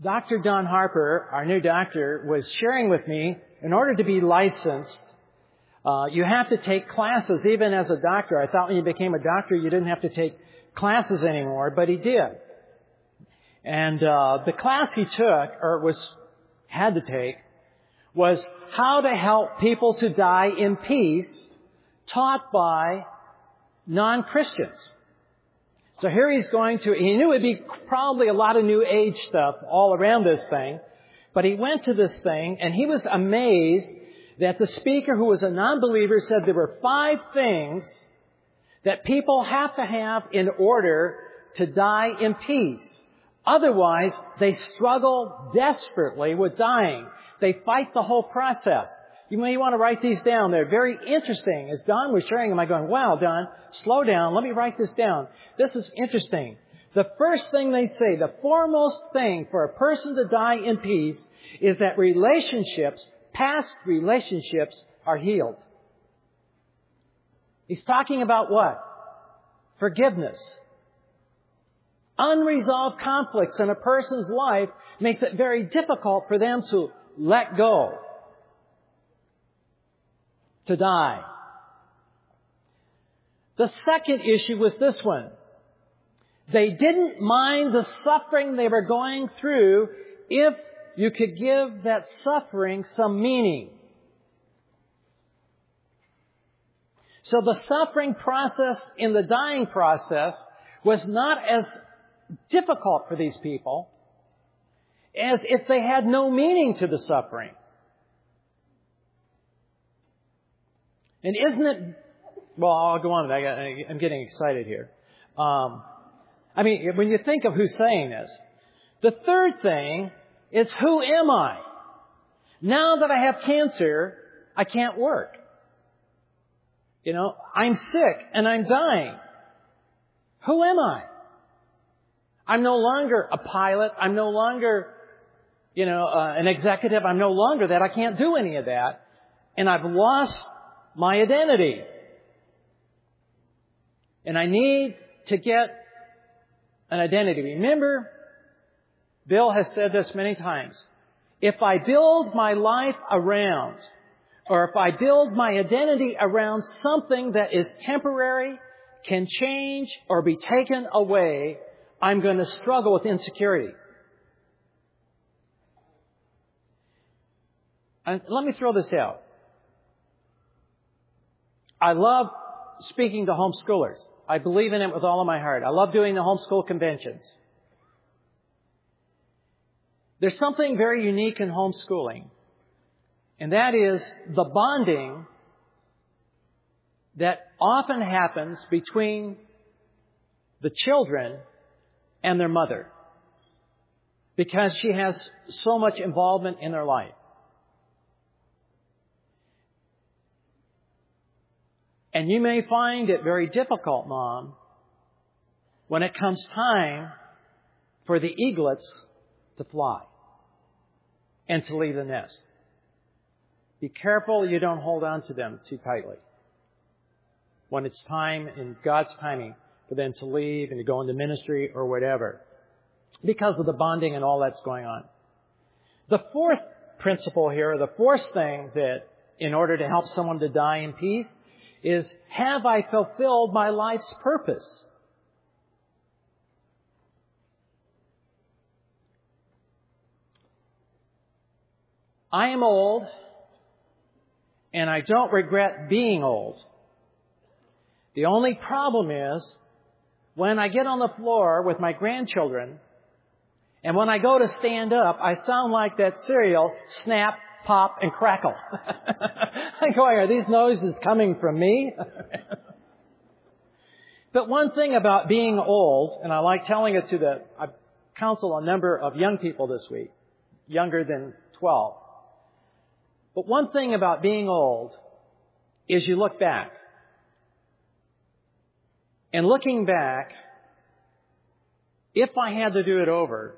Dr. Don Harper, our new doctor, was sharing with me, in order to be licensed, you have to take classes even as a doctor. I thought when you became a doctor you didn't have to take classes anymore, but he did. And the class he took, or had to take, was How to Help People to Die in Peace, taught by non-Christians. So here he knew it'd be probably a lot of New Age stuff all around this thing, but he went to this thing and he was amazed that the speaker, who was a non-believer, said there were 5 things that people have to have in order to die in peace. Otherwise, they struggle desperately with dying. They fight the whole process. You may want to write these down. They're very interesting. As Don was sharing them, I'm going, wow, Don, slow down. Let me write this down. This is interesting. The first thing they say, the foremost thing for a person to die in peace, is that past relationships, are healed. He's talking about what? Forgiveness. Unresolved conflicts in a person's life makes it very difficult for them to let go, to die. The second issue was this one. They didn't mind the suffering they were going through if you could give that suffering some meaning. So the suffering process in the dying process was not as difficult for these people as if they had no meaning to the suffering. And isn't it... Well, I'll go on. I'm getting excited here. When you think of who's saying this, the third thing is, who am I? Now that I have cancer, I can't work. I'm sick and I'm dying. Who am I? I'm no longer a pilot. I'm no longer, an executive. I'm no longer that. I can't do any of that. And I've lost my identity. And I need to get an identity. Remember, Bill has said this many times. If I build my life around, or if I build my identity around something that is temporary, can change, or be taken away, I'm going to struggle with insecurity. And let me throw this out. I love speaking to homeschoolers. I believe in it with all of my heart. I love doing the homeschool conventions. There's something very unique in homeschooling, and that is the bonding that often happens between the children and their mother, because she has so much involvement in their life. And you may find it very difficult, Mom, when it comes time for the eaglets to fly and to leave the nest. Be careful you don't hold on to them too tightly when it's time, in God's timing, for them to leave and to go into ministry or whatever, because of the bonding and all that's going on. The fourth principle here, the fourth thing that in order to help someone to die in peace, is, have I fulfilled my life's purpose? I am old, and I don't regret being old. The only problem is, when I get on the floor with my grandchildren, and when I go to stand up, I sound like that cereal, snap, pop, and crackle. I'm going, are these noises coming from me? But one thing about being old, and I like telling it I counsel a number of young people this week, younger than 12. But one thing about being old is you look back. And looking back, if I had to do it over,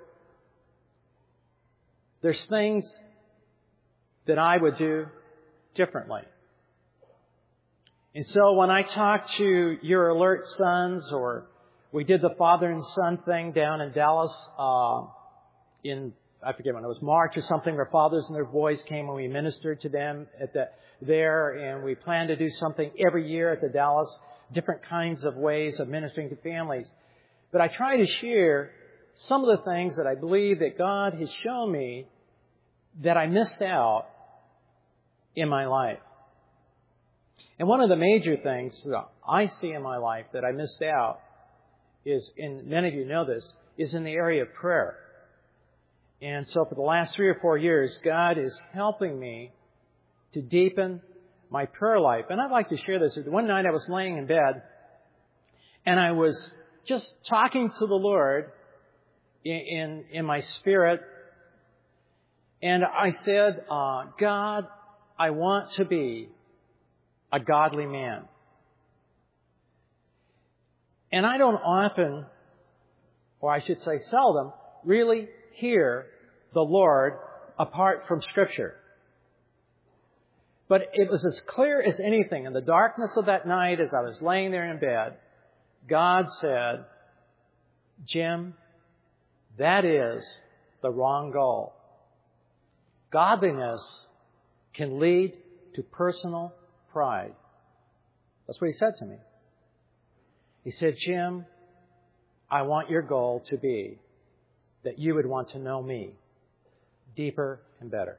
there's things that I would do differently. And so when I talk to your alert sons, or we did the father and son thing down in Dallas in I forget when it was March or something, where fathers and their boys came and we ministered to them there, and we plan to do something every year at the Dallas, different kinds of ways of ministering to families. But I try to share some of the things that I believe that God has shown me that I missed out in my life. And one of the major things that I see in my life that I missed out is, and many of you know this, is in the area of prayer. And so for the last 3 or 4 years, God is helping me to deepen my prayer life. And I'd like to share this. One night I was laying in bed, and I was just talking to the Lord in my spirit. And I said, God, I want to be a godly man. And I don't often, or I should say seldom, really hear the Lord apart from Scripture. But it was as clear as anything. In the darkness of that night, as I was laying there in bed, God said, Jim, that is the wrong goal. Godliness can lead to personal pride. That's what He said to me. He said, Jim, I want your goal to be that you would want to know me deeper and better.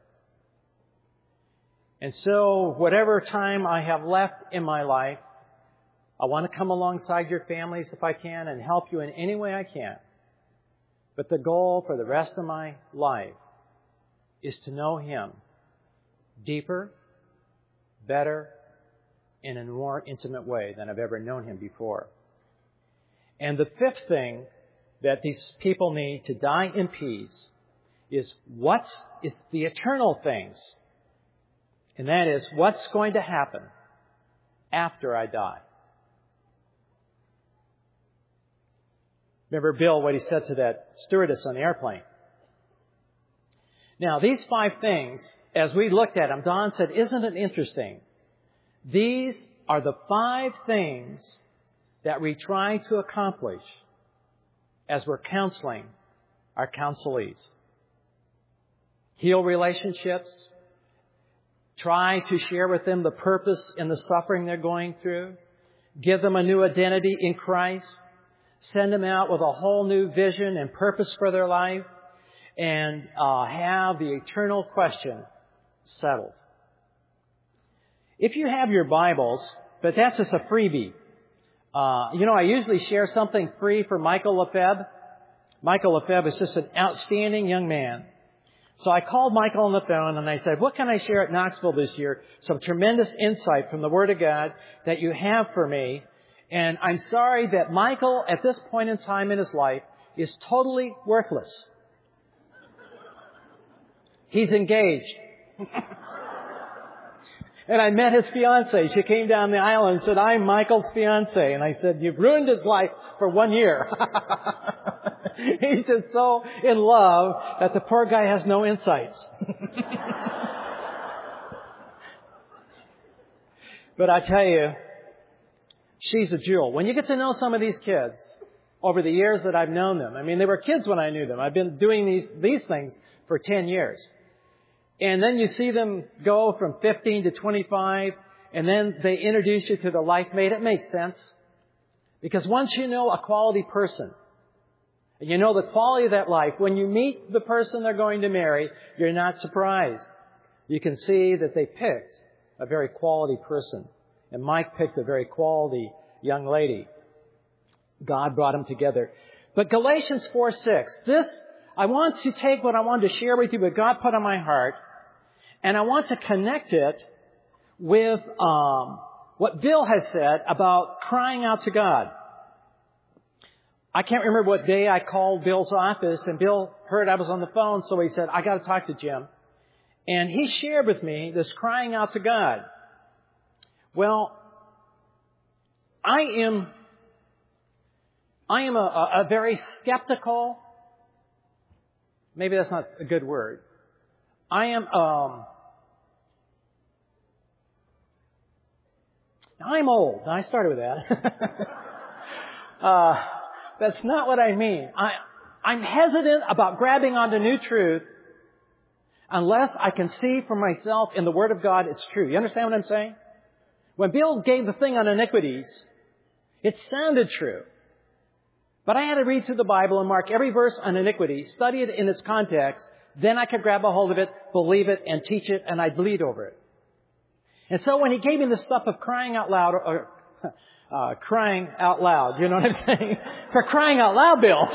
And so, whatever time I have left in my life, I want to come alongside your families if I can and help you in any way I can. But the goal for the rest of my life is to know Him deeper, better, in a more intimate way than I've ever known Him before. And the fifth thing that these people need to die in peace is the eternal things. And that is, what's going to happen after I die? Remember Bill, what he said to that stewardess on the airplane. Now, these 5 things, as we looked at them, Don said, isn't it interesting? These are the 5 things that we try to accomplish as we're counseling our counselees. Heal relationships. Try to share with them the purpose in the suffering they're going through. Give them a new identity in Christ. Send them out with a whole new vision and purpose for their life. And have the eternal question settled. If you have your Bibles, but that's just a freebie. I usually share something free for Michael Lefebvre. Michael Lefebvre is just an outstanding young man. So I called Michael on the phone and I said, what can I share at Knoxville this year? Some tremendous insight from the Word of God that you have for me. And I'm sorry that Michael, at this point in time in his life, is totally worthless. He's engaged. And I met his fiancée. She came down the aisle and said, I'm Michael's fiancée. And I said, you've ruined his life for 1 year. He's just so in love that the poor guy has no insights. But I tell you, she's a jewel. When you get to know some of these kids over the years that I've known them, I mean, they were kids when I knew them. I've been doing these things for 10 years. And then you see them go from 15 to 25, and then they introduce you to the life mate. It makes sense. Because once you know a quality person, and you know the quality of that life, when you meet the person they're going to marry, you're not surprised. You can see that they picked a very quality person. And Mike picked a very quality young lady. God brought them together. But Galatians 4:6, I want to take what I wanted to share with you, what God put on my heart, and I want to connect it with what Bill has said about crying out to God. I can't remember what day I called Bill's office, and Bill heard I was on the phone, so he said, I got to talk to Jim. And he shared with me this crying out to God. Well, I am a very skeptical, maybe that's not a good word. I'm old. I started with that. That's not what I mean. I'm hesitant about grabbing onto new truth unless I can see for myself in the Word of God it's true. You understand what I'm saying? When Bill gave the thing on iniquities, it sounded true. But I had to read through the Bible and mark every verse on iniquity, study it in its context, then I could grab a hold of it, believe it, and teach it, and I'd bleed over it. And so when he gave me the stuff of crying out loud, crying out loud, you know what I'm saying? For crying out loud, Bill.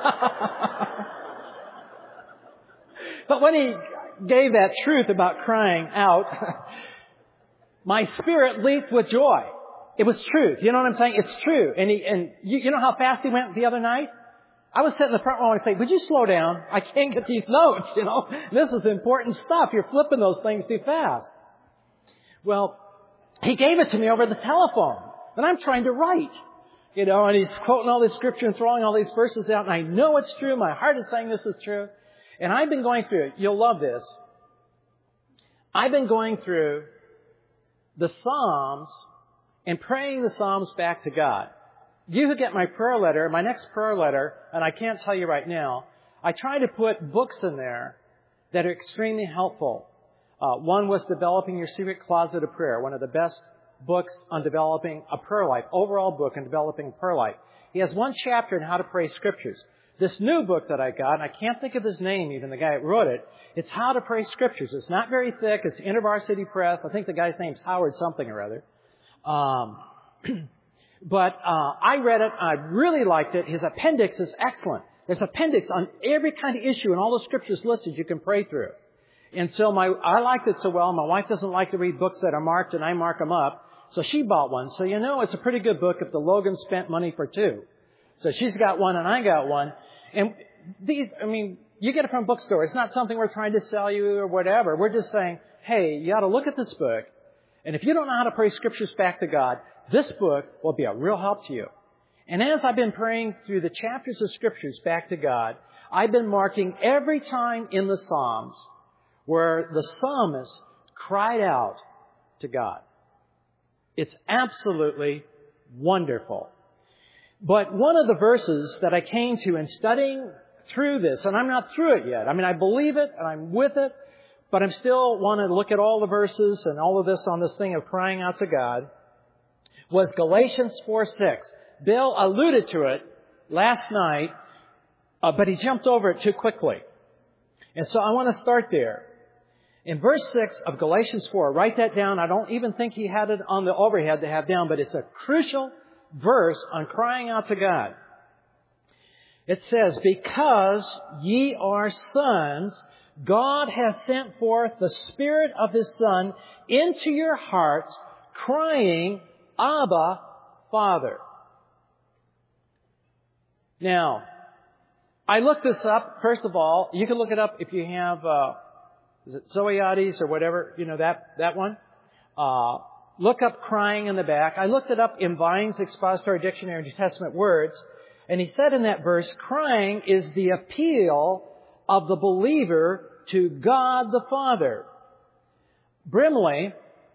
But when he gave that truth about crying out, my spirit leaped with joy. It was truth. You know what I'm saying? It's true. And you know how fast he went the other night? I was sitting in the front row and I say, would you slow down? I can't get these notes, you know. This is important stuff. You're flipping those things too fast. Well, he gave it to me over the telephone. And I'm trying to write, you know, and he's quoting all this scripture and throwing all these verses out. And I know it's true. My heart is saying this is true. And I've been going through it. You'll love this. I've been going through the Psalms and praying the Psalms back to God. You who get my prayer letter, my next prayer letter, and I can't tell you right now, I try to put books in there that are extremely helpful. One was Developing Your Secret Closet of Prayer, one of the best books on developing a prayer life, overall book on developing a prayer life. He has one chapter on how to pray scriptures. This new book that I got, and I can't think of his name even, the guy that wrote it, it's How to Pray Scriptures. It's not very thick. It's InterVarsity Press. I think the guy's name's Howard something or other. But I read it. I really liked it. His appendix is excellent. There's appendix on every kind of issue and all the scriptures listed you can pray through. And so I liked it so well. My wife doesn't like to read books that are marked, and I mark them up. So she bought one. So you know it's a pretty good book if the Logan spent money for two. So she's got one and I got one. And these, I mean, you get it from a bookstore. It's not something we're trying to sell you or whatever. We're just saying, hey, you ought to look at this book. And if you don't know how to pray scriptures back to God, this book will be a real help to you. And as I've been praying through the chapters of scriptures back to God, I've been marking every time in the Psalms where the psalmist cried out to God. It's absolutely wonderful. But one of the verses that I came to in studying through this, and I'm not through it yet. I mean, I believe it and I'm with it, but I'm still wanting to look at all the verses and all of this on this thing of crying out to God, was Galatians 4:6. Bill alluded to it last night, but he jumped over it too quickly. And so I want to start there. In verse 6 of Galatians 4, write that down. I don't even think he had it on the overhead to have down, but it's a crucial verse on crying out to God. It says, because ye are sons, God has sent forth the Spirit of His Son into your hearts, crying, Abba, Father. Now, I looked this up. First of all, you can look it up if you have, is it Zoiades or whatever, you know, that one? Look up crying in the back. I looked it up in Vine's Expository Dictionary of New Testament Words, and he said in that verse, crying is the appeal of the believer to God the Father. Bromley,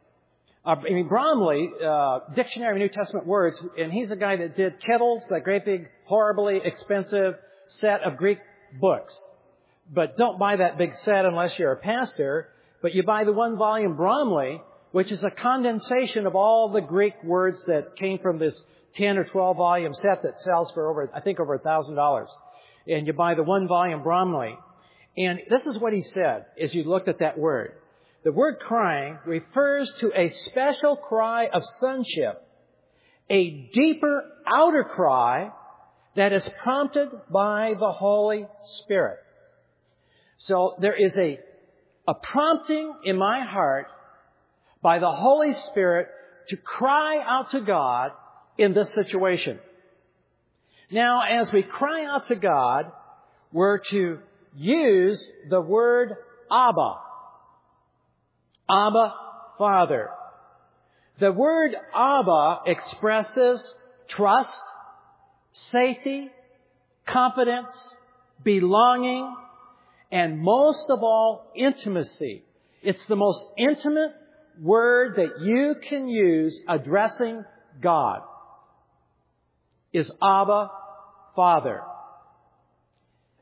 Dictionary of New Testament Words, and he's a guy that did Kettles, that great big, horribly expensive set of Greek books. But don't buy that big set unless you're a pastor, but you buy the one volume Bromley, which is a condensation of all the Greek words that came from this 10 or 12 volume set that sells for over $1,000. And you buy the one volume Bromley. And this is what he said as you looked at that word. The word crying refers to a special cry of sonship, a deeper outer cry that is prompted by the Holy Spirit. So there is a prompting in my heart by the Holy Spirit to cry out to God in this situation. Now, as we cry out to God, we're to use the word Abba. Abba, Father. The word Abba expresses trust, safety, confidence, belonging, and most of all, intimacy. It's the most intimate word that you can use addressing God is Abba, Father.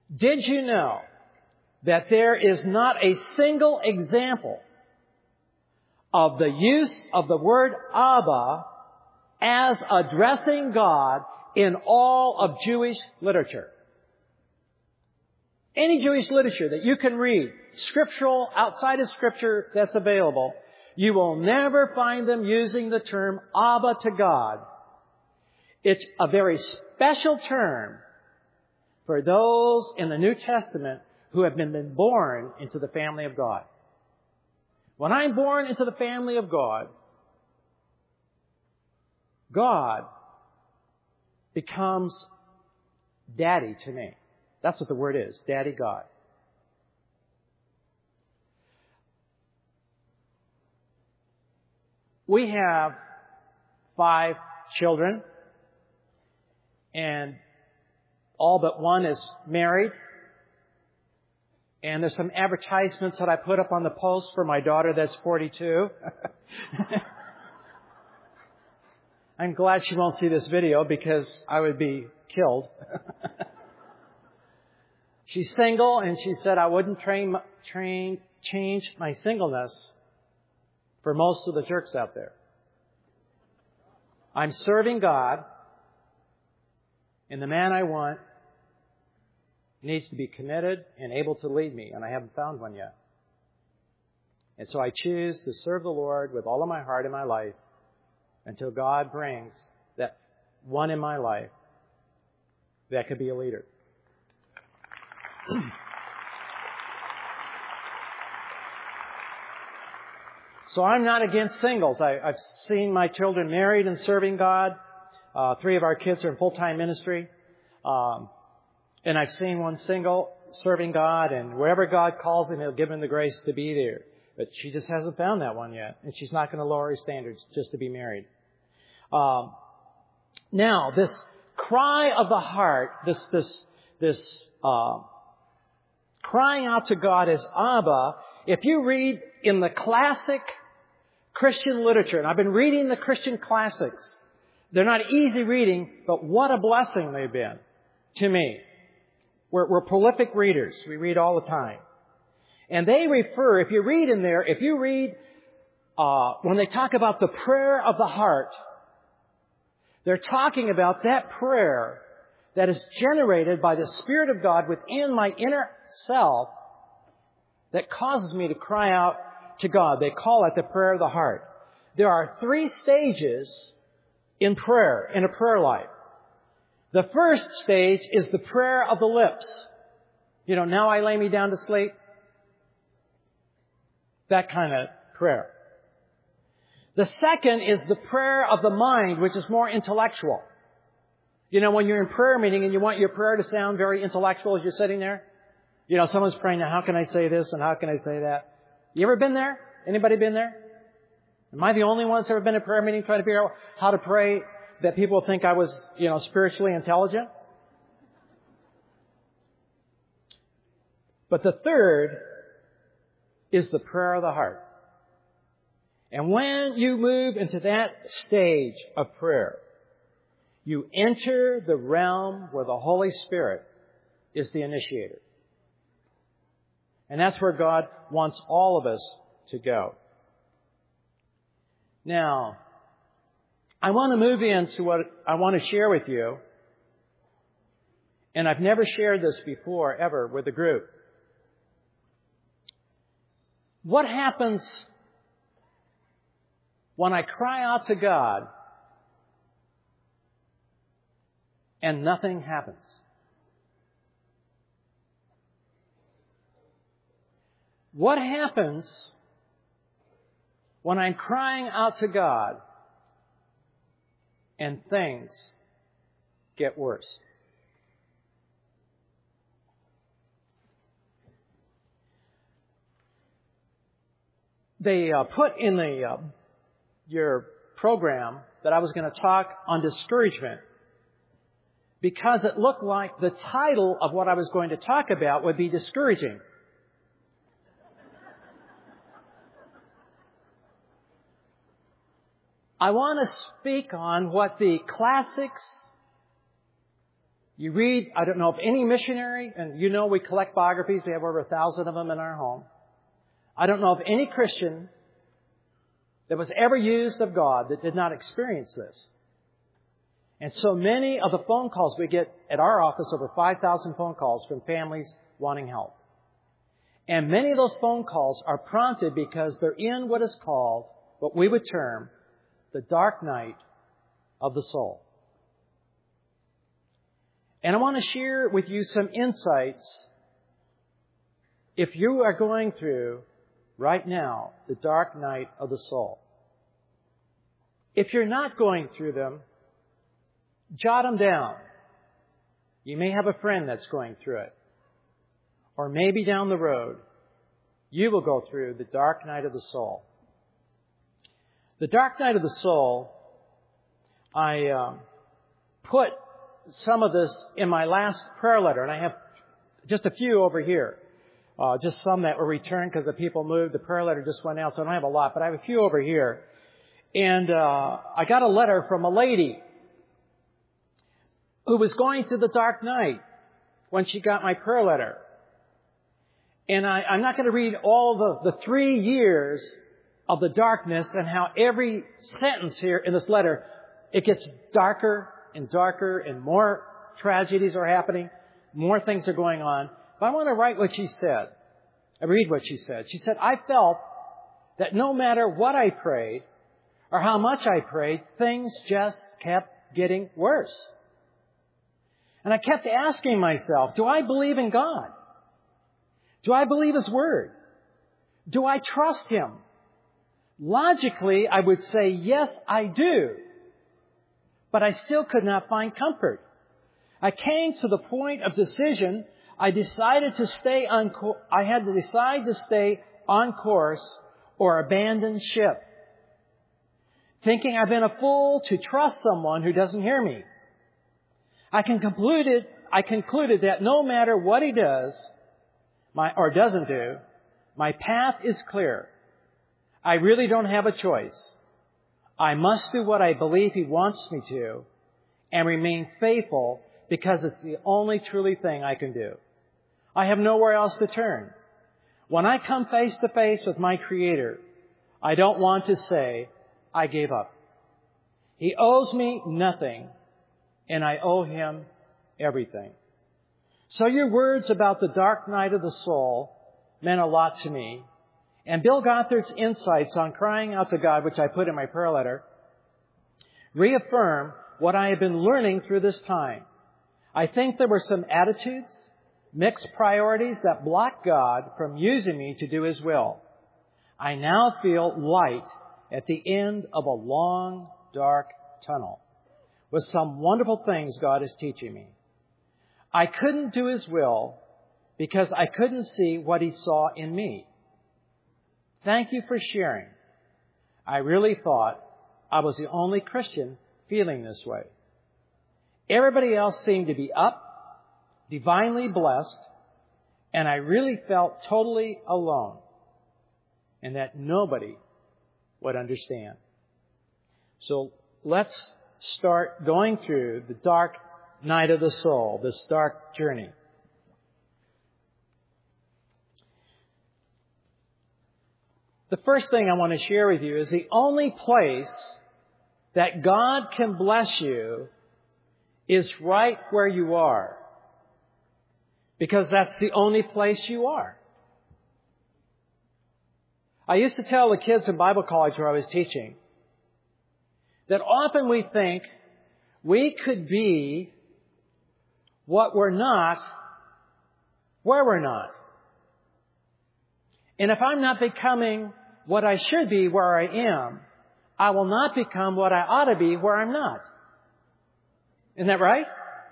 Did you know that there is not a single example of the use of the word Abba as addressing God in all of Jewish literature? Any Jewish literature that you can read, scriptural, outside of Scripture that's available, you will never find them using the term Abba to God. It's a very special term for those in the New Testament who have been born into the family of God. When I'm born into the family of God, God becomes Daddy to me. That's what the word is, Daddy God. We have 5 children, and all but one is married. And there's some advertisements that I put up on the post for my daughter that's 42. I'm glad she won't see this video because I would be killed. She's single, and she said I wouldn't change my singleness for most of the jerks out there. I'm serving God, and the man I want needs to be committed and able to lead me, and I haven't found one yet. And so I choose to serve the Lord with all of my heart in my life until God brings that one in my life that could be a leader. So I'm not against singles. I've seen my children married and serving God. 3 of our kids are in full-time ministry. And I've seen one single serving God, and wherever God calls him, He'll give him the grace to be there. But she just hasn't found that one yet, and she's not going to lower her standards just to be married. Now, this cry of the heart, this crying out to God as Abba, if you read in the classic Christian literature, and I've been reading the Christian classics, they're not easy reading, but what a blessing they've been to me. We're prolific readers. We read all the time. And they refer, if you read in there, when they talk about the prayer of the heart, they're talking about that prayer that is generated by the Spirit of God within my inner self that causes me to cry out to God. They call it the prayer of the heart. There are 3 stages in prayer, in a prayer life. The first stage is the prayer of the lips. You know, now I lay me down to sleep. That kind of prayer. The second is the prayer of the mind, which is more intellectual. You know, when you're in prayer meeting and you want your prayer to sound very intellectual as you're sitting there. You know, someone's praying, now how can I say this and how can I say that? You ever been there? Anybody been there? Am I the only one that's ever been in a prayer meeting trying to figure out how to pray that people think I was, spiritually intelligent? But the third is the prayer of the heart. And when you move into that stage of prayer, you enter the realm where the Holy Spirit is the initiator. And that's where God wants all of us to go. Now, I want to move into what I want to share with you. And I've never shared this before, ever, with a group. What happens when I cry out to God and nothing happens? What happens when I'm crying out to God and things get worse? They put in your program that I was going to talk on discouragement because it looked like the title of what I was going to talk about would be discouraging. I want to speak on what the classics You read, I don't know of any missionary, and you know we collect biographies. We have over 1,000 of them in our home. I don't know of any Christian that was ever used of God that did not experience this. And so many of the phone calls we get at our office, over 5,000 phone calls from families wanting help. And many of those phone calls are prompted because they're in what is called, what we would term, the dark night of the soul. And I want to share with you some insights if you are going through, right now, the dark night of the soul. If you're not going through them, jot them down. You may have a friend that's going through it. Or maybe down the road, you will go through the dark night of the soul. The dark night of the soul, I put some of this in my last prayer letter, and I have just a few over here. Just some that were returned because the people moved. The prayer letter just went out, so I don't have a lot, but I have a few over here. And I got a letter from a lady who was going through the dark night when she got my prayer letter. And I'm not going to read all the 3 years of the darkness and how every sentence here in this letter, it gets darker and darker and more tragedies are happening, more things are going on. But I want to write what she said. I read what she said. She said, I felt that no matter what I prayed or how much I prayed, things just kept getting worse. And I kept asking myself, do I believe in God? Do I believe His Word? Do I trust Him? Logically, I would say, yes, I do. But I still could not find comfort. I came to the point of decision. I decided to stay on I had to decide to stay on course or abandon ship. Thinking I've been a fool to trust someone who doesn't hear me. I concluded that no matter what he does, or doesn't do, my path is clear. I really don't have a choice. I must do what I believe He wants me to and remain faithful because it's the only truly thing I can do. I have nowhere else to turn. When I come face to face with my Creator, I don't want to say, I gave up. He owes me nothing, and I owe Him everything. So your words about the dark night of the soul meant a lot to me. And Bill Gothard's insights on crying out to God, which I put in my prayer letter, reaffirm what I have been learning through this time. I think there were some attitudes, mixed priorities that blocked God from using me to do His will. I now feel light at the end of a long, dark tunnel with some wonderful things God is teaching me. I couldn't do His will because I couldn't see what He saw in me. Thank you for sharing. I really thought I was the only Christian feeling this way. Everybody else seemed to be up, divinely blessed, and I really felt totally alone and that nobody would understand. So let's start going through the dark night of the soul, this dark journey. The first thing I want to share with you is the only place that God can bless you is right where you are. Because that's the only place you are. I used to tell the kids in Bible college where I was teaching that often we think we could be what we're not, where we're not. And if I'm not becoming what I should be where I am, I will not become what I ought to be where I'm not. Isn't that right?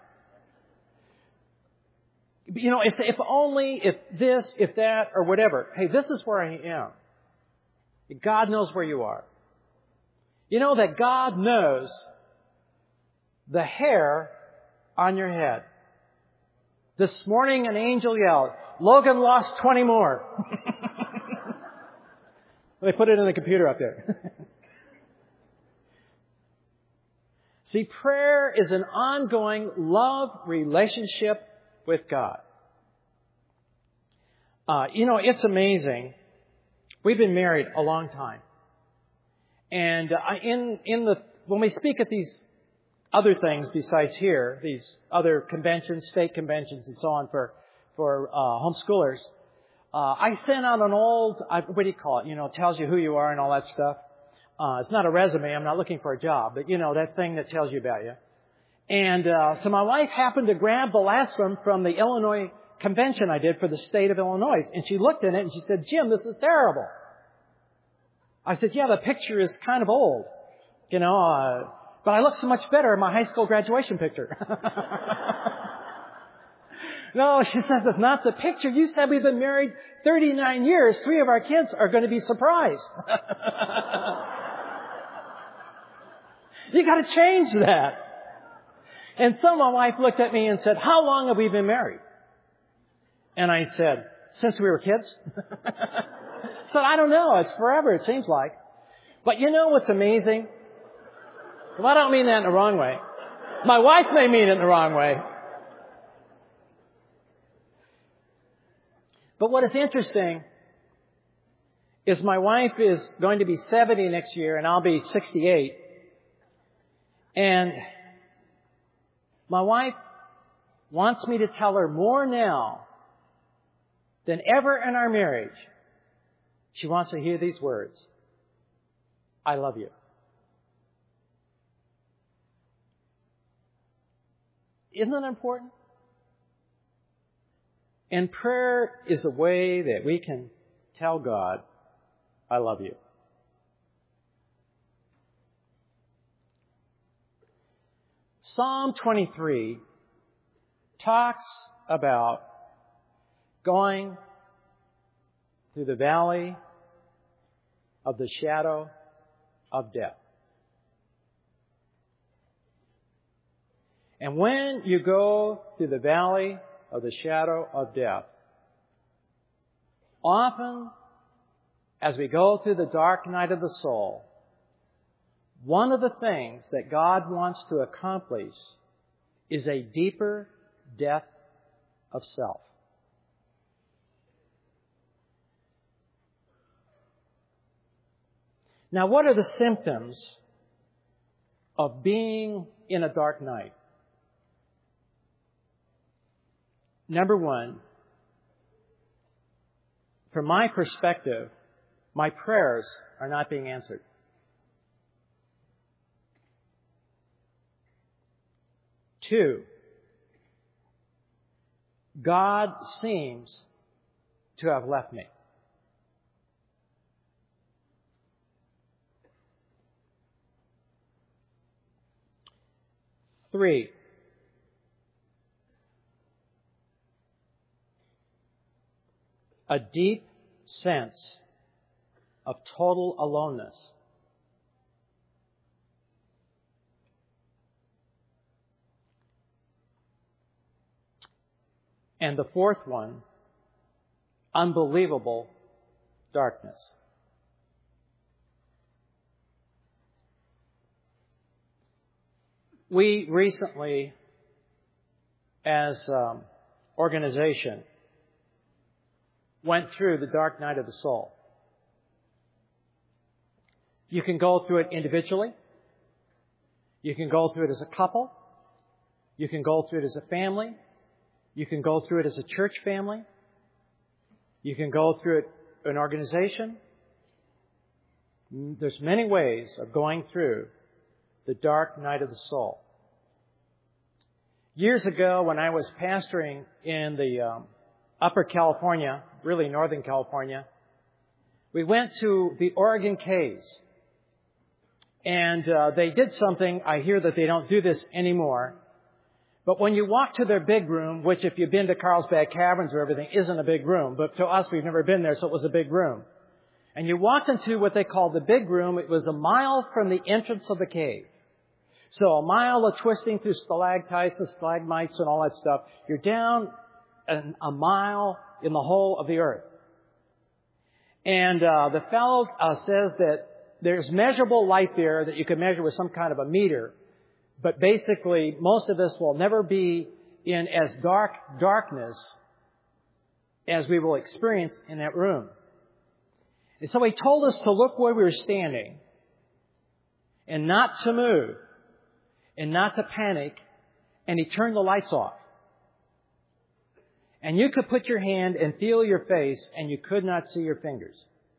You know, if only, if this, if that, or whatever. Hey, this is where I am. God knows where you are. You know that God knows the hair on your head. This morning an angel yelled, Logan lost 20 more. They put it in the computer up there. See, prayer is an ongoing love relationship with God. It's amazing. We've been married a long time. And when we speak at these other things besides here, these other conventions, state conventions and so on for homeschoolers, I sent out an old, what do you call it? Tells you who you are and all that stuff. It's not a resume. I'm not looking for a job, but that thing that tells you about you. And so my wife happened to grab the last one from the Illinois convention I did for the state of Illinois. And she looked at it and she said, "Jim, this is terrible." I said, "Yeah, the picture is kind of old, but I look so much better in my high school graduation picture." "No," she said, "that's not the picture. You said we've been married 39 years. 3 of our kids are going to be surprised." You got to change that. And so my wife looked at me and said, "How long have we been married?" And I said, "Since we were kids." I said, "I don't know. It's forever, it seems like." But you know what's amazing? Well, I don't mean that in the wrong way. My wife may mean it in the wrong way. But what is interesting is my wife is going to be 70 next year and I'll be 68. And my wife wants me to tell her more now than ever in our marriage. She wants to hear these words: "I love you." Isn't that important? And prayer is a way that we can tell God, "I love you." Psalm 23 talks about going through the valley of the shadow of death. And when you go through the valley of the shadow of death, often as we go through the dark night of the soul, one of the things that God wants to accomplish is a deeper death of self. Now, what are the symptoms of being in a dark night? Number one, from my perspective, my prayers are not being answered. Two, God seems to have left me. Three, a deep sense of total aloneness. And the fourth one, unbelievable darkness. We recently, as an organization, went through the dark night of the soul. You can go through it individually. You can go through it as a couple. You can go through it as a family. You can go through it as a church family. You can go through it an organization. There's many ways of going through the dark night of the soul. Years ago, when I was pastoring in the Upper California, really Northern California, we went to the Oregon Caves. And they did something, I hear that they don't do this anymore. But when you walk to their big room, which if you've been to Carlsbad Caverns or everything, isn't a big room. But to us, we've never been there, so it was a big room. And you walked into what they called the big room. It was a mile from the entrance of the cave. So a mile of twisting through stalactites and stalagmites and all that stuff. You're down a mile in the hole of the earth. And the fellow says that there's measurable light there that you can measure with some kind of a meter But basically, most of us will never be in as darkness as we will experience in that room. And so He told us to look where we were standing and not to move and not to panic, and He turned the lights off. And you could put your hand and feel your face, and you could not see your fingers.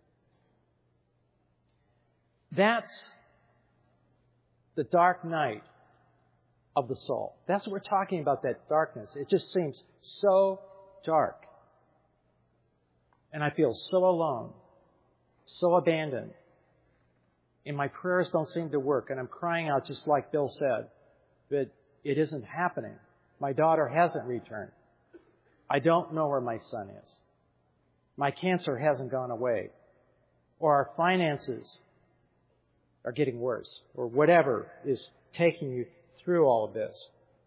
That's the dark night of the soul. That's what we're talking about, that darkness. It just seems so dark. And I feel so alone, so abandoned. And my prayers don't seem to work. And I'm crying out just like Bill said. But it isn't happening. My daughter hasn't returned. I don't know where my son is. My cancer hasn't gone away. Or our finances are getting worse. Or whatever is taking you through all of this.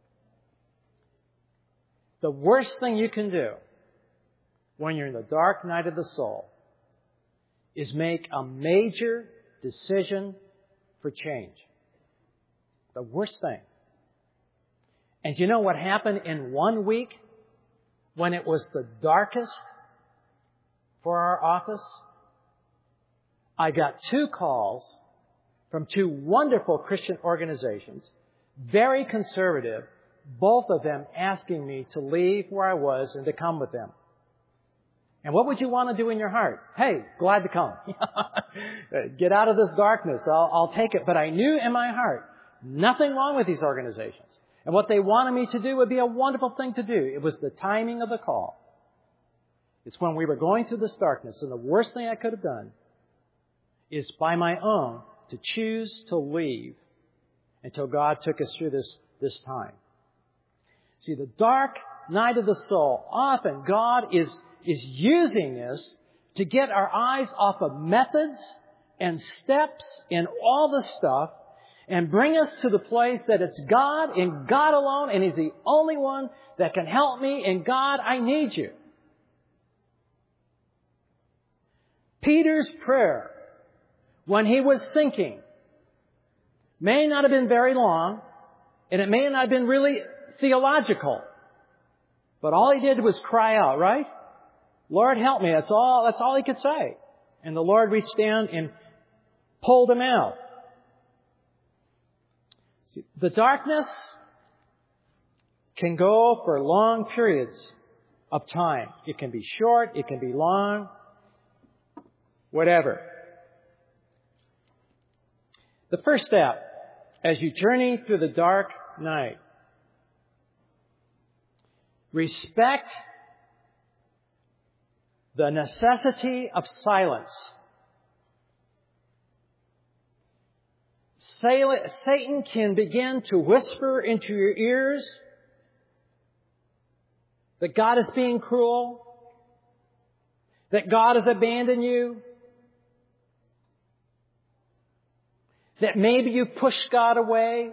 The worst thing you can do when you're in the dark night of the soul is make a major decision for change. The worst thing. And you know what happened in 1 week when it was the darkest for our office? I got 2 calls from 2 wonderful Christian organizations, very conservative, both of them asking me to leave where I was and to come with them. And what would you want to do in your heart? Hey, glad to come. Get out of this darkness. I'll take it. But I knew in my heart, nothing wrong with these organizations. And what they wanted me to do would be a wonderful thing to do. It was the timing of the call. It's when we were going through this darkness. And the worst thing I could have done is by my own to choose to leave until God took us through this time. See, the dark night of the soul, often God is using this to get our eyes off of methods and steps and all the stuff and bring us to the place that it's God and God alone, and He's the only one that can help me, and God, I need you. Peter's prayer, when he was sinking, may not have been very long, and it may not have been really theological, but all he did was cry out, right? Lord, help me. That's all he could say. And the Lord reached down and pulled him out. See, the darkness can go for long periods of time. It can be short, it can be long, whatever. The first step, as you journey through the dark night, respect the necessity of silence. Satan can begin to whisper into your ears that God is being cruel, that God has abandoned you, that maybe you pushed God away.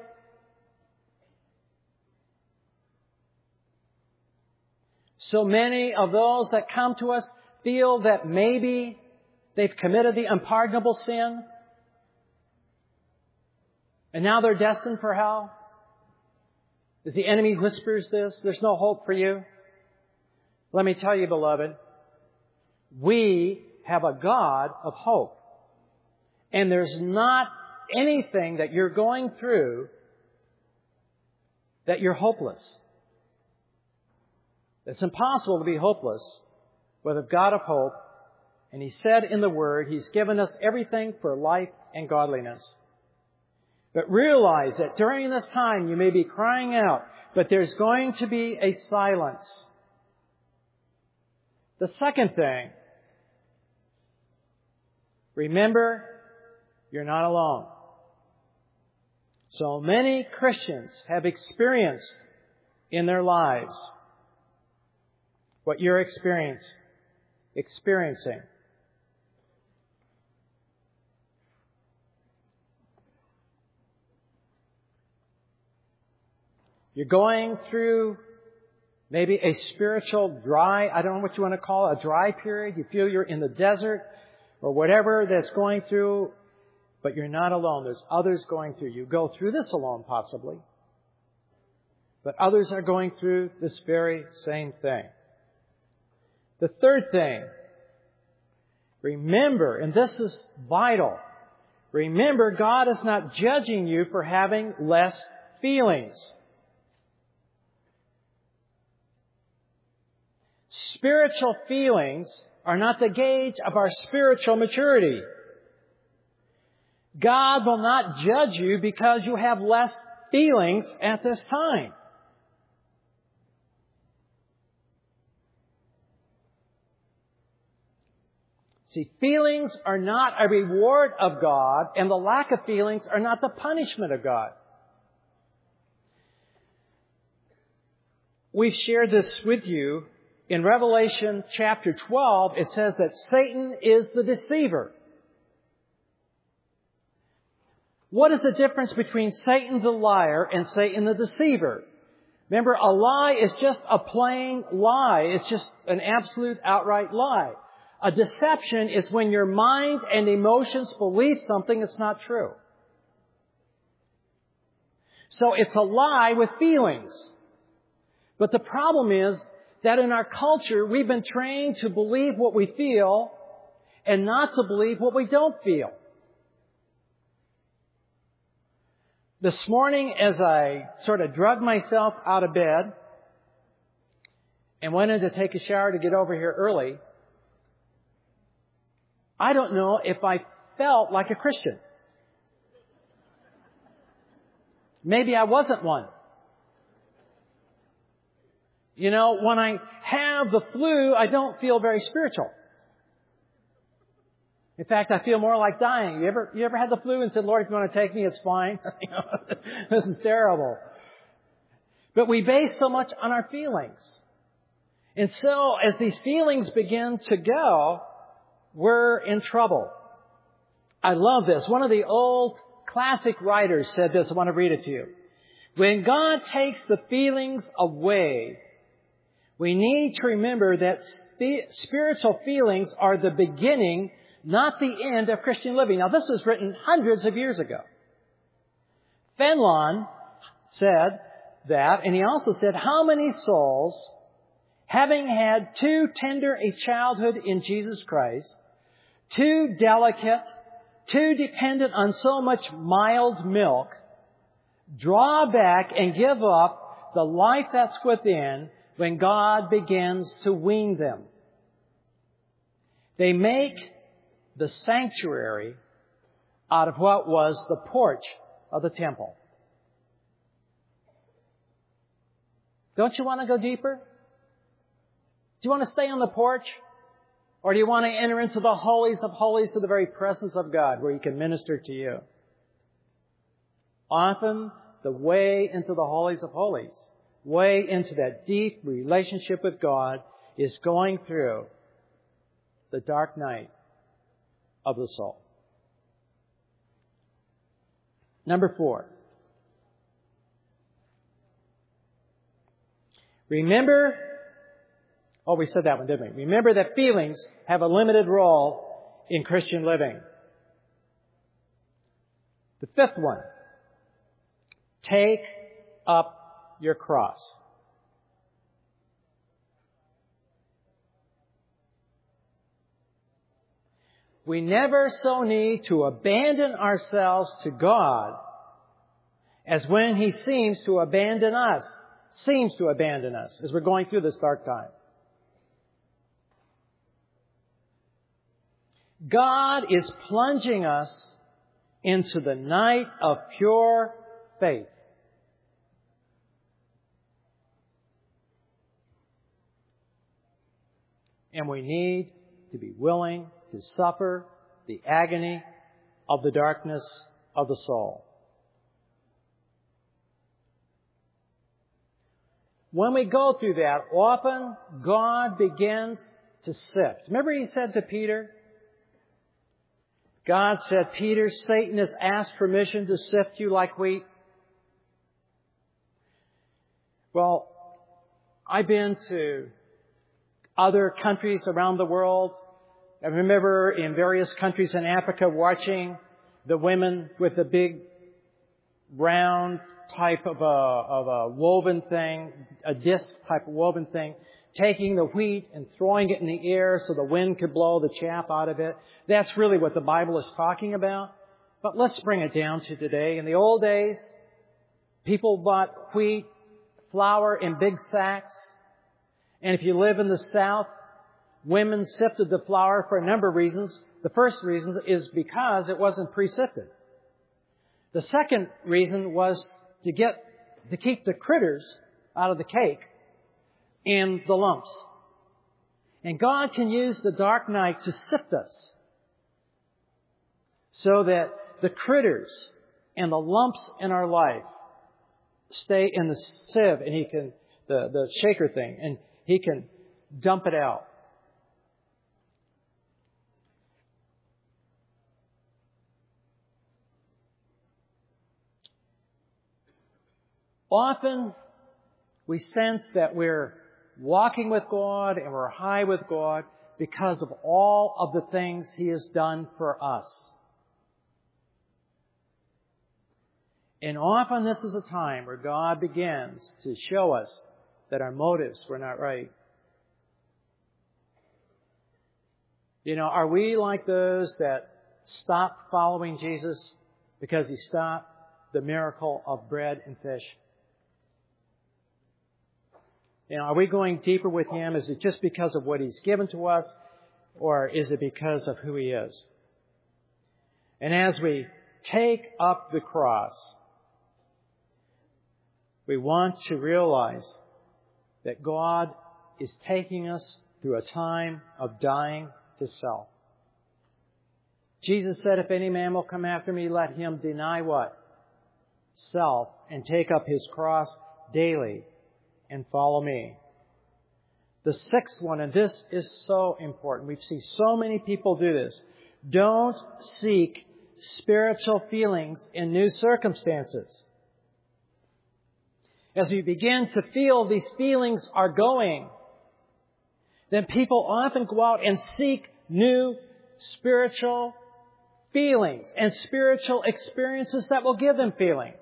So many of those that come to us feel that maybe they've committed the unpardonable sin, and now they're destined for hell. As the enemy whispers this, there's no hope for you. Let me tell you, beloved, we have a God of hope. And there's not anything that you're going through that you're hopeless. It's impossible to be hopeless with a God of hope. And He said in the Word, He's given us everything for life and godliness. But realize that during this time you may be crying out, but there's going to be a silence. The second thing, remember, you're not alone. So many Christians have experienced in their lives what you're experiencing. You're going through maybe a spiritual dry, I don't know what you want to call it, a dry period. You feel you're in the desert or whatever that's going through, but you're not alone. There's others going through. You go through this alone, possibly. But others are going through this very same thing. The third thing, remember, and this is vital, remember God is not judging you for having less feelings. Spiritual feelings are not the gauge of our spiritual maturity. God will not judge you because you have less feelings at this time. See, feelings are not a reward of God, and the lack of feelings are not the punishment of God. We've shared this with you. In Revelation chapter 12, it says that Satan is the deceiver. What is the difference between Satan the liar and Satan the deceiver? Remember, a lie is just a plain lie. It's just an absolute outright lie. A deception is when your mind and emotions believe something that's not true. So it's a lie with feelings. But the problem is that in our culture, we've been trained to believe what we feel and not to believe what we don't feel. This morning, as I sort of drug myself out of bed and went in to take a shower to get over here early, I don't know if I felt like a Christian. Maybe I wasn't one. You know, when I have the flu, I don't feel very spiritual. In fact, I feel more like dying. You ever had the flu and said, Lord, if you want to take me, it's fine? This is terrible. But we base so much on our feelings. And so, as these feelings begin to go, we're in trouble. I love this. One of the old classic writers said this. I want to read it to you. When God takes the feelings away, we need to remember that spiritual feelings are the beginning, not the end of Christian living. Now, this was written hundreds of years ago. Fenelon said that, and he also said, how many souls, having had too tender a childhood in Jesus Christ, too delicate, too dependent on so much mild milk, draw back and give up the life that's within when God begins to wean them. They make the sanctuary out of what was the porch of the temple. Don't you want to go deeper? Do you want to stay on the porch? Or do you want to enter into the holies of holies, to the very presence of God, where He can minister to you? Often, the way into the holies of holies, way into that deep relationship with God, is going through the dark night of the soul. Number 4. Remember, we said that one, didn't we? Remember that feelings have a limited role in Christian living. The 5th one, take up your cross. We never so need to abandon ourselves to God as when He seems to abandon us as we're going through this dark time. God is plunging us into the night of pure faith. And we need to be willing to suffer the agony of the darkness of the soul. When we go through that, often God begins to sift. Remember He said to Peter, God said, Peter, Satan has asked permission to sift you like wheat. Well, I've been to other countries around the world. I remember in various countries in Africa watching the women with the big round type of a woven thing, a disc type of woven thing, taking the wheat and throwing it in the air so the wind could blow the chaff out of it. That's really what the Bible is talking about. But let's bring it down to today. In the old days, people bought wheat, flour in big sacks. And if you live in the South, women sifted the flour for a number of reasons. The first reason is because it wasn't pre-sifted. The second reason was to keep the critters out of the cake and the lumps. And God can use the dark night to sift us so that the critters and the lumps in our life stay in the sieve, and He can, the shaker thing, and He can dump it out. Often we sense that we're walking with God and we're high with God because of all of the things He has done for us. And often this is a time where God begins to show us that our motives were not right. You know, are we like those that stopped following Jesus because He stopped the miracle of bread and fish? You know, are we going deeper with Him? Is it just because of what He's given to us, or is it because of who He is? And as we take up the cross, we want to realize that God is taking us through a time of dying to self. Jesus said, if any man will come after me, let him deny what? Self, and take up his cross daily and follow me. The sixth one, and this is so important. We see so many people do this. Don't seek spiritual feelings in new circumstances. As we begin to feel these feelings are going, then people often go out and seek new spiritual feelings and spiritual experiences that will give them feelings.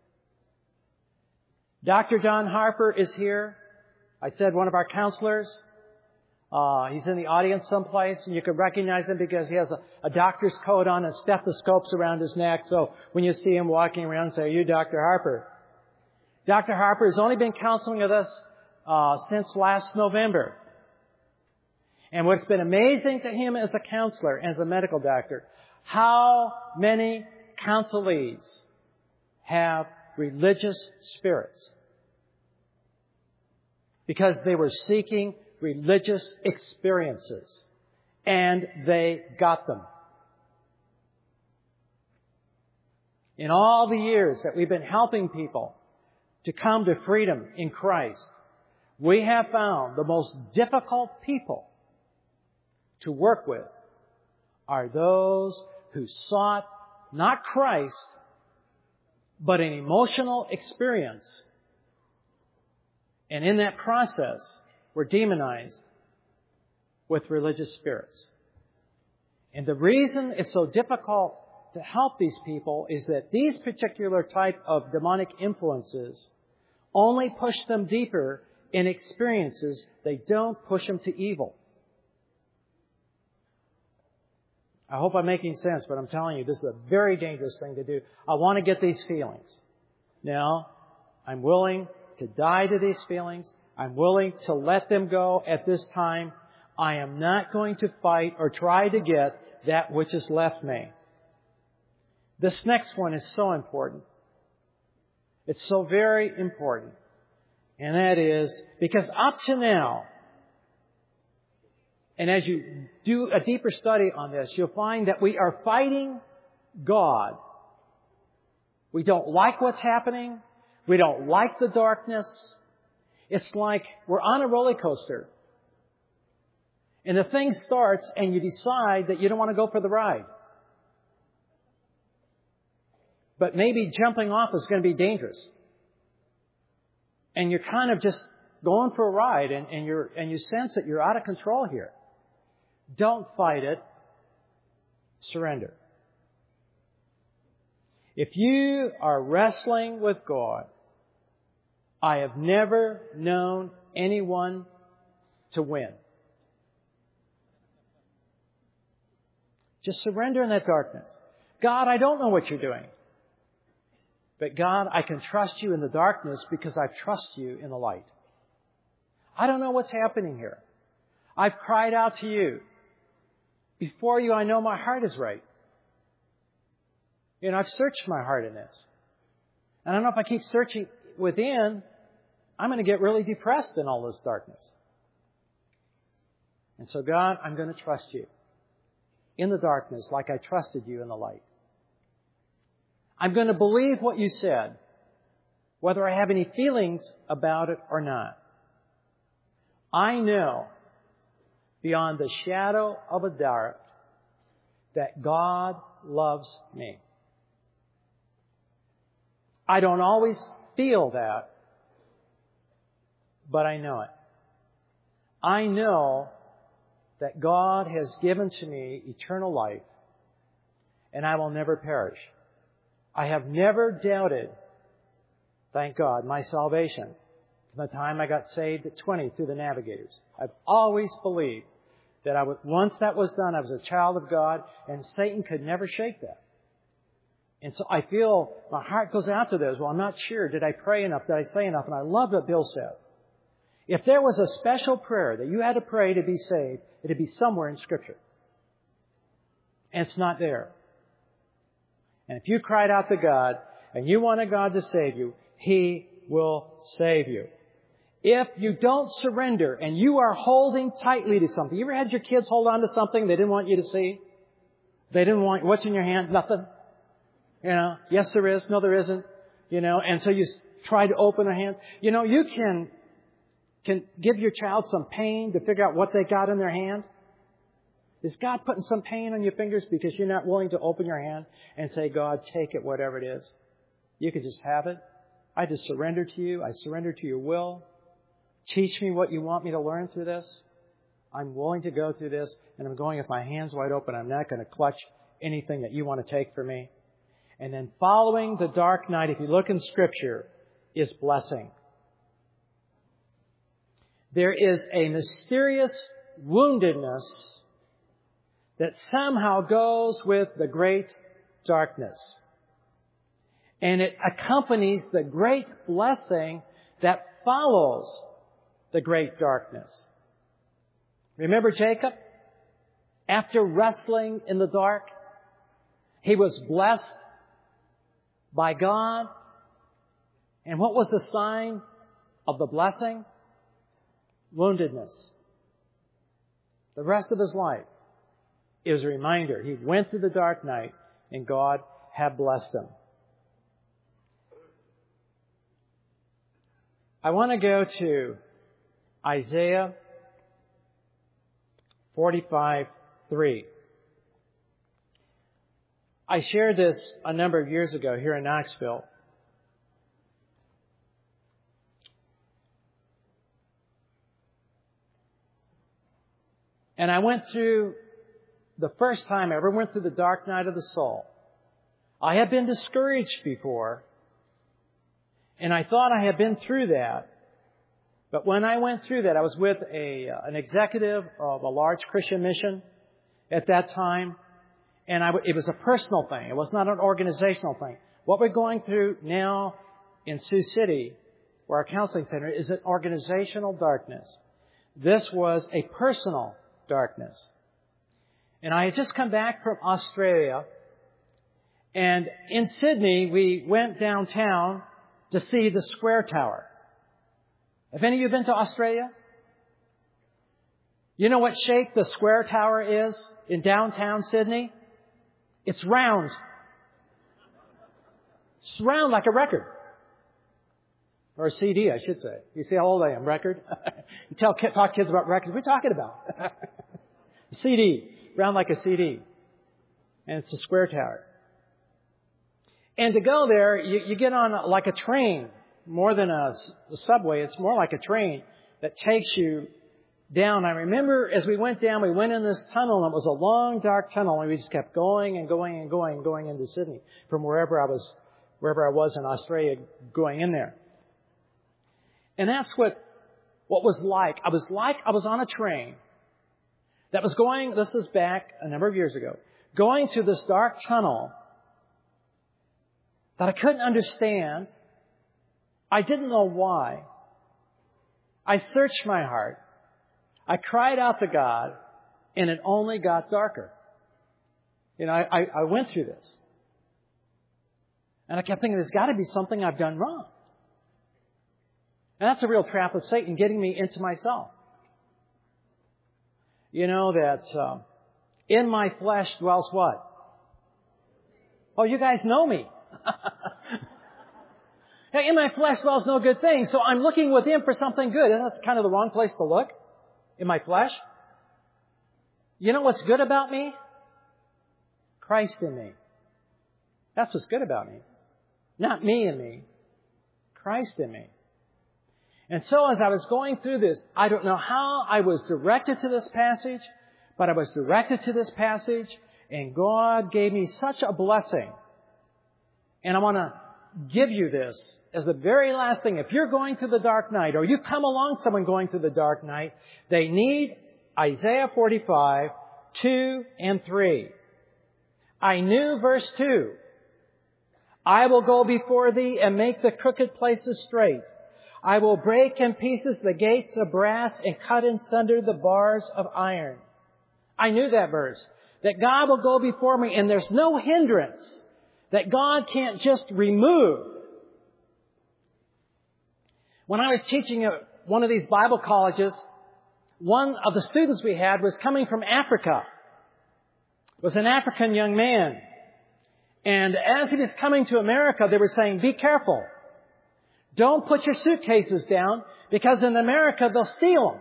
Dr. Don Harper is here. I said one of our counselors. He's in the audience someplace, and you can recognize him because he has a doctor's coat on and stethoscopes around his neck. So when you see him walking around, say, are you Dr. Harper? Dr. Harper has only been counseling with us since last November. And what's been amazing to him as a counselor, as a medical doctor, how many counselees have religious spirits because they were seeking religious experiences, and they got them. In all the years that we've been helping people to come to freedom in Christ, we have found the most difficult people to work with are those who sought not Christ, but an emotional experience. And in that process, were demonized with religious spirits. And the reason it's so difficult to help these people is that these particular type of demonic influences only push them deeper in experiences. They don't push them to evil. I hope I'm making sense, but I'm telling you, this is a very dangerous thing to do. I want to get these feelings. Now, I'm willing to die to these feelings. I'm willing to let them go at this time. I am not going to fight or try to get that which is left me. This next one is so important. It's so very important. And that is because up to now, and as you do a deeper study on this, you'll find that we are fighting God. We don't like what's happening. We don't like the darkness. It's like we're on a roller coaster. And the thing starts and you decide that you don't want to go for the ride. But maybe jumping off is going to be dangerous. And you're kind of just going for a ride and you sense that you're out of control here. Don't fight it. Surrender. If you are wrestling with God, I have never known anyone to win. Just surrender in that darkness. God, I don't know what you're doing. But God, I can trust you in the darkness because I trust you in the light. I don't know what's happening here. I've cried out to you. Before you, I know my heart is right. I've searched my heart in this. And I don't know if I keep searching within, I'm going to get really depressed in all this darkness. And so, God, I'm going to trust you in the darkness like I trusted you in the light. I'm going to believe what you said, whether I have any feelings about it or not. I know beyond the shadow of a doubt that God loves me. I don't always feel that, but I know it. I know that God has given to me eternal life, and I will never perish. I have never doubted, thank God, my salvation from the time I got saved at 20 through the Navigators. I've always believed that once that was done, I was a child of God, and Satan could never shake that. And so I feel my heart goes out to those. Well, I'm not sure. Did I pray enough? Did I say enough? And I love what Bill said. If there was a special prayer that you had to pray to be saved, it'd be somewhere in Scripture. And it's not there. And if you cried out to God and you wanted God to save you, He will save you. If you don't surrender and you are holding tightly to something. You ever had your kids hold on to something they didn't want you to see? They didn't want, what's in your hand? Nothing. Yes there is, no there isn't. And so you try to open a hand. You can give your child some pain to figure out what they got in their hand. Is God putting some pain on your fingers because you're not willing to open your hand and say, God, take it, whatever it is? You can just have it. I just surrender to you. I surrender to your will. Teach me what you want me to learn through this. I'm willing to go through this, and I'm going with my hands wide open. I'm not going to clutch anything that you want to take from me. And then following the dark night, if you look in Scripture, is blessing. There is a mysterious woundedness that somehow goes with the great darkness. And it accompanies the great blessing that follows the great darkness. Remember Jacob? After wrestling in the dark, he was blessed by God. And what was the sign of the blessing? Woundedness. The rest of his life is a reminder. He went through the dark night and God had blessed him. I want to go to Isaiah 45:3. I shared this a number of years ago here in Knoxville. And I went through, the first time I ever went through the dark night of the soul. I had been discouraged before, and I thought I had been through that. But when I went through that, I was with an executive of a large Christian mission at that time. And it was a personal thing. It was not an organizational thing. What we're going through now in Sioux City, where our counseling center, is an organizational darkness. This was a personal darkness. And I had just come back from Australia. And in Sydney, we went downtown to see the Square Tower. Have any of you been to Australia? You know what shape the Square Tower is in downtown Sydney? It's round. It's round like a record. Or a CD, I should say. You see how old I am, record? You talk kids about records. What are we talking about? A CD, round like a CD. And it's the Square Tower. And to go there, you get on like a train, more than a subway. It's more like a train that takes you down. I remember as we went down, we went in this tunnel, and it was a long, dark tunnel, and we just kept going and going and going and going into Sydney from wherever I was in Australia, going in there. And that's what was like. I was on a train that was going, this is back a number of years ago, going through this dark tunnel that I couldn't understand. I didn't know why. I searched my heart. I cried out to God, and it only got darker. You know, I went through this. And I kept thinking, there's got to be something I've done wrong. And that's a real trap of Satan, getting me into myself. You know that in my flesh dwells what? Oh, you guys know me. Hey, in my flesh dwells no good thing, so I'm looking within for something good. Isn't that kind of the wrong place to look? In my flesh? You know what's good about me? Christ in me. That's what's good about me. Not me in me. Christ in me. And so as I was going through this, I don't know how I was directed to this passage, but I was directed to this passage, and God gave me such a blessing. And I want to give you this as the very last thing. If you're going through the dark night, or you come along someone going through the dark night, they need Isaiah 45, 2 and 3. I knew verse 2. I will go before thee and make the crooked places straight. I will break in pieces the gates of brass and cut in sunder the bars of iron. I knew that verse. That God will go before me, and there's no hindrance that God can't just remove. When I was teaching at one of these Bible colleges, one of the students we had was coming from Africa. Was an African young man. And as he was coming to America, they were saying, be careful. Don't put your suitcases down, because in America they'll steal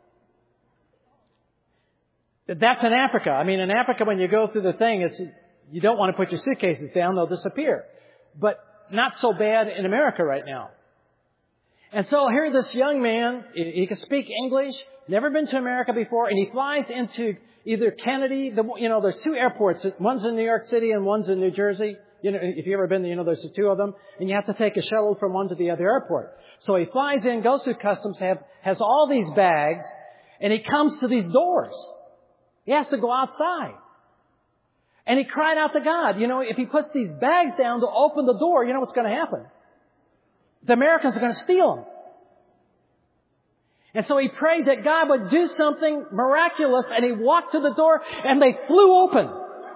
them. That's in Africa. I mean, in Africa, when you go through the thing, you don't want to put your suitcases down, they'll disappear. But not so bad in America right now. And so here this young man, he can speak English, never been to America before, and he flies into either Kennedy, there's two airports. One's in New York City and one's in New Jersey. You know, if you've ever been there, there's the two of them. And you have to take a shuttle from one to the other airport. So he flies in, goes through customs, has all these bags, and he comes to these doors. He has to go outside. And he cried out to God. If he puts these bags down to open the door, you know what's going to happen? The Americans are going to steal them. And so he prayed that God would do something miraculous, and he walked to the door, and they flew open.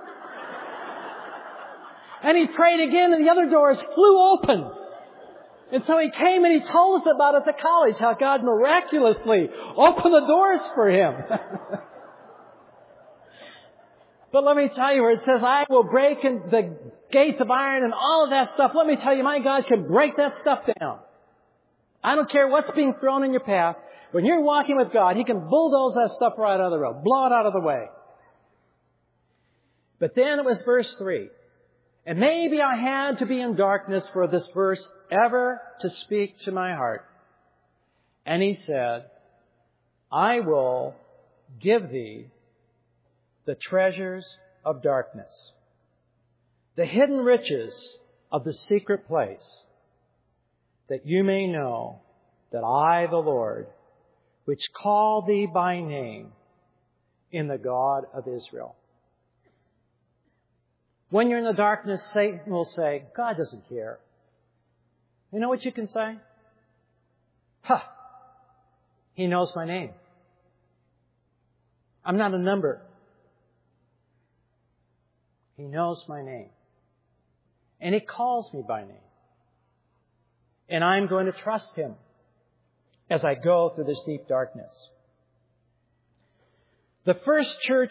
And he prayed again, and the other doors flew open. And so he came and he told us about it at the college, how God miraculously opened the doors for him. But let me tell you, where it says, I will break in the gates of iron and all of that stuff, let me tell you, my God can break that stuff down. I don't care what's being thrown in your path. When you're walking with God, He can bulldoze that stuff right out of the road, blow it out of the way. But then it was verse 3. And maybe I had to be in darkness for this verse ever to speak to my heart. And He said, I will give thee the treasures of darkness, the hidden riches of the secret place, that you may know that I, the Lord, which call thee by name, am the God of Israel. When you're in the darkness, Satan will say, God doesn't care. You know what you can say? He knows my name. I'm not a number. He knows my name. And He calls me by name. And I'm going to trust Him as I go through this deep darkness. The first church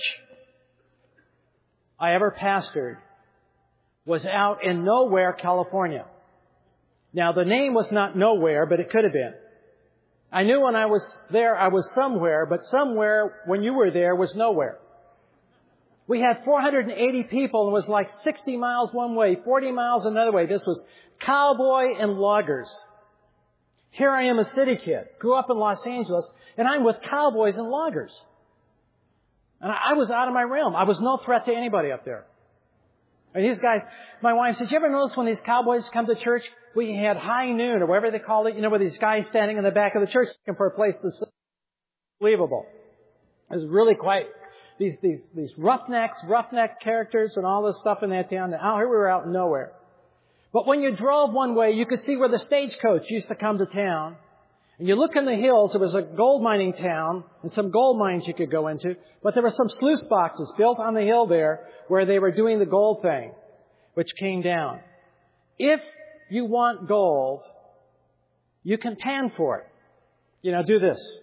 I ever pastored was out in Nowhere, California. Now, the name was not Nowhere, but it could have been. I knew when I was there, I was somewhere, but somewhere when you were there was nowhere. We had 480 people, and it was like 60 miles one way, 40 miles another way. This was cowboy and loggers. Here I am, a city kid, grew up in Los Angeles, and I'm with cowboys and loggers. And I was out of my realm. I was no threat to anybody up there. And these guys, my wife said, you ever notice when these cowboys come to church, we had high noon or whatever they call it, where these guys standing in the back of the church looking for a place to sit. Unbelievable. It was really quite these roughneck characters and all this stuff in that town. And here we were out in nowhere. But when you drove one way, you could see where the stagecoach used to come to town. And you look in the hills, it was a gold mining town and some gold mines you could go into. But there were some sluice boxes built on the hill there where they were doing the gold thing, which came down. If you want gold, you can pan for it. Do this.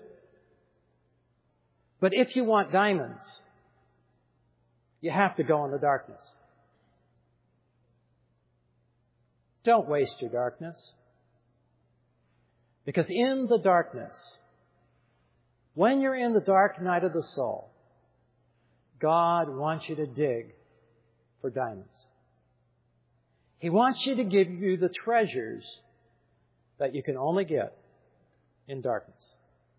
But if you want diamonds, you have to go in the darkness. Don't waste your darkness. Because in the darkness, when you're in the dark night of the soul, God wants you to dig for diamonds. He wants you to give you the treasures that you can only get in darkness.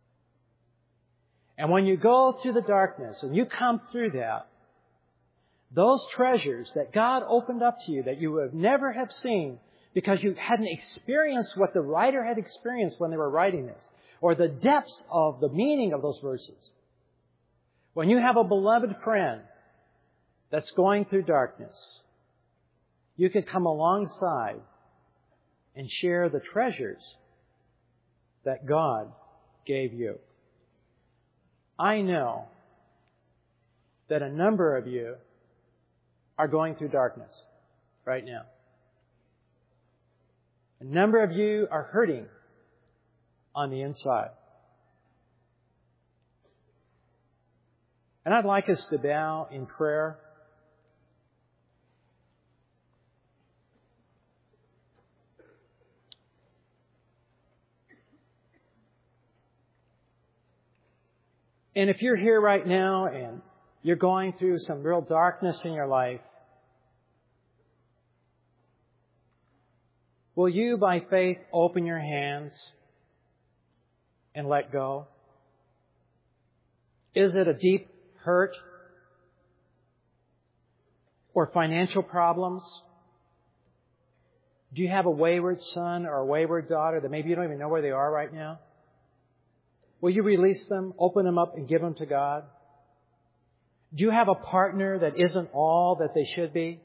And when you go through the darkness and you come through that, those treasures that God opened up to you that you would never have seen because you hadn't experienced what the writer had experienced when they were writing this, or the depths of the meaning of those verses. When you have a beloved friend that's going through darkness, you can come alongside and share the treasures that God gave you. I know that a number of you are going through darkness right now. A number of you are hurting on the inside. And I'd like us to bow in prayer. And if you're here right now and you're going through some real darkness in your life, will you, by faith, open your hands and let go? Is it a deep hurt or financial problems? Do you have a wayward son or a wayward daughter that maybe you don't even know where they are right now? Will you release them, open them up, and give them to God? Do you have a partner that isn't all that they should be?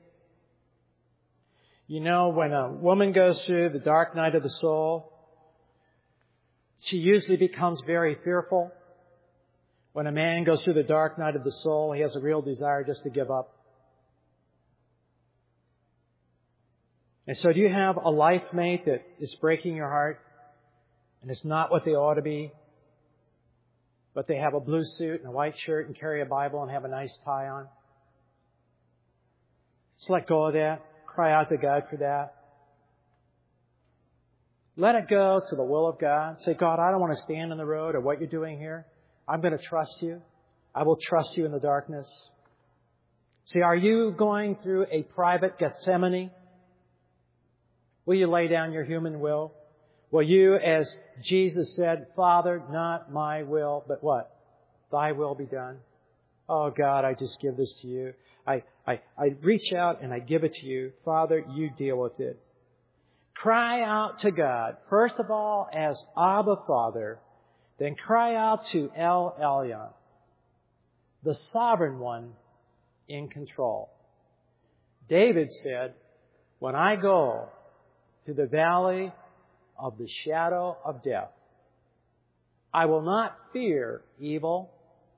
When a woman goes through the dark night of the soul, she usually becomes very fearful. When a man goes through the dark night of the soul, he has a real desire just to give up. And so do you have a life mate that is breaking your heart and it's not what they ought to be, but they have a blue suit and a white shirt and carry a Bible and have a nice tie on? Just let go of that. Cry out to God for that. Let it go to the will of God. Say, God, I don't want to stand in the road of what you're doing here. I'm going to trust you. I will trust you in the darkness. See, are you going through a private Gethsemane? Will you lay down your human will? Will you, as Jesus said, Father, not my will, but what? Thy will be done. Oh, God, I just give this to you. I reach out and I give it to you. Father, you deal with it. Cry out to God, first of all, as Abba Father, then cry out to El Elyon, the sovereign one in control. David said, when I go to the valley of the shadow of death, I will not fear evil,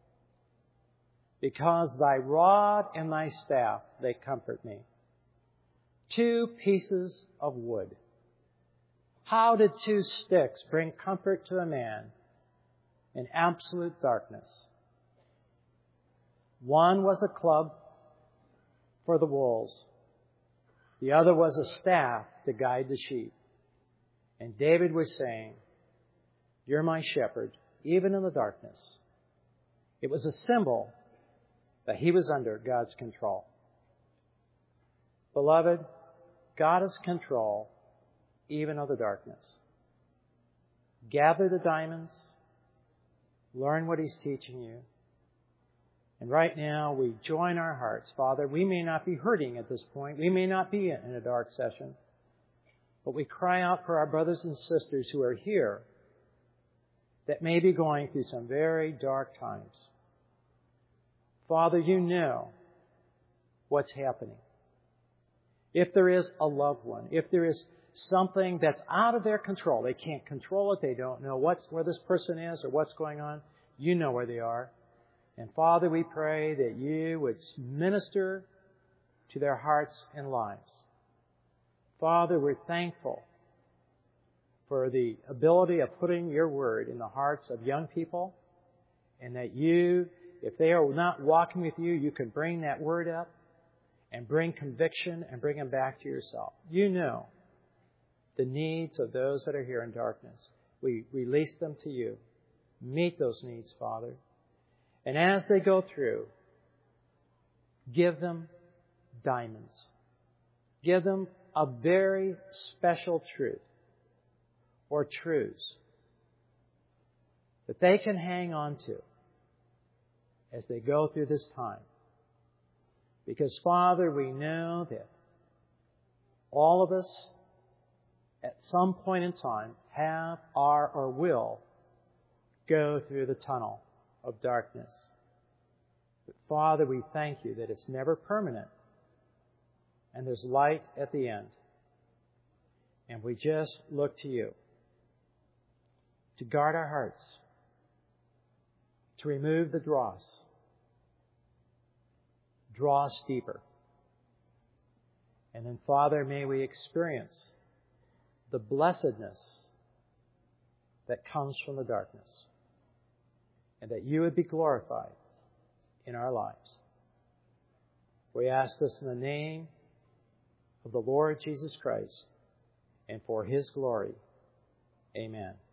because thy rod and thy staff, they comfort me. 2 pieces of wood. How did 2 sticks bring comfort to a man in absolute darkness? One was a club for the wolves. The other was a staff to guide the sheep. And David was saying, you're my shepherd, even in the darkness. It was a symbol that he was under God's control. Beloved, God is control even of the darkness. gather the diamonds, learn what He's teaching you. And right now, we join our hearts. Father, we may not be hurting at this point. We may not be in a dark session. But we cry out for our brothers and sisters who are here that may be going through some very dark times. Father, you know what's happening. If there is a loved one, if there is something that's out of their control, they can't control it, they don't know where this person is or what's going on, you know where they are. And Father, we pray that you would minister to their hearts and lives. Father, we're thankful for the ability of putting your word in the hearts of young people, and that you, if they are not walking with you, you can bring that word up and bring conviction and bring them back to yourself. You know the needs of those that are here in darkness. We release them to you. Meet those needs, Father. And as they go through, give them diamonds. Give them a very special truth or truths that they can hang on to as they go through this time. Because, Father, we know that all of us at some point in time have, are, or will go through the tunnel of darkness. But, Father, we thank you that it's never permanent and there's light at the end. And we just look to you to guard our hearts, to remove the dross. Draw us deeper. And then, Father, may we experience the blessedness that comes from the darkness, and that you would be glorified in our lives. We ask this in the name of the Lord Jesus Christ and for His glory. Amen.